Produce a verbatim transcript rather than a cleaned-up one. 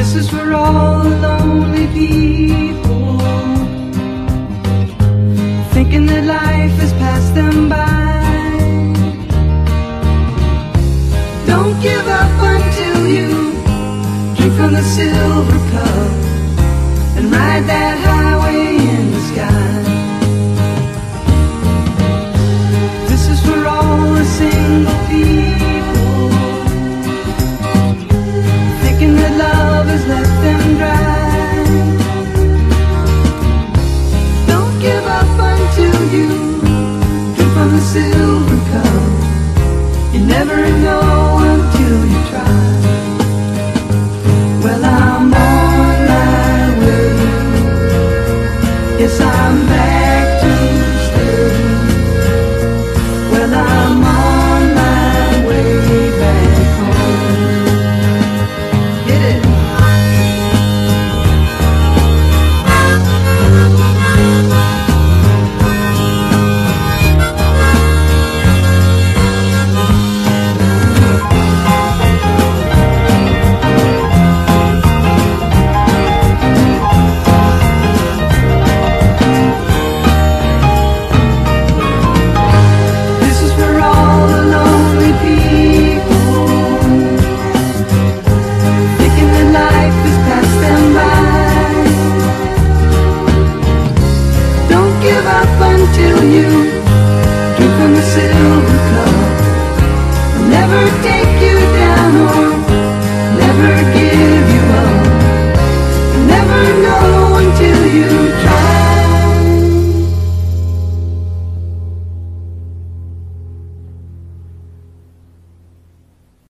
This is for all the lonely people, thinking that life has passed them by. Don't give up until you drink from the silver cup and ride that highway in the sky. This is for all the single people